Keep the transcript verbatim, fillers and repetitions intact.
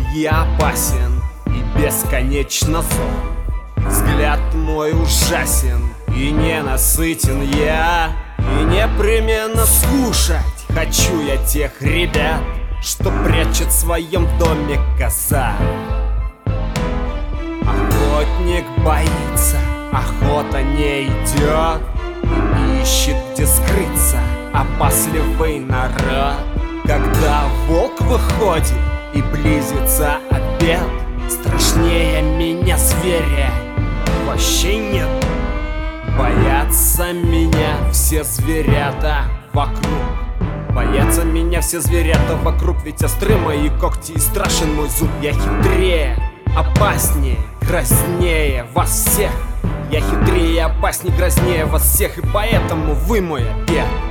я опасен и бесконечно зол. Взгляд мой ужасен и ненасытен я, и непременно скушать хочу я тех ребят, что прячет в своем доме коса. Охотник боится, охота не идет, и ищет, где скрыться опасливый народ. Когда волк выходит и близится обед, страшнее меня зверя вообще нет. Боятся меня все зверята вокруг, боятся меня все зверята вокруг, ведь остры мои когти и страшен мой зуб. Я хитрее, опаснее, грознее вас всех. Я хитрее, опаснее, грознее вас всех, и поэтому вы мой обед.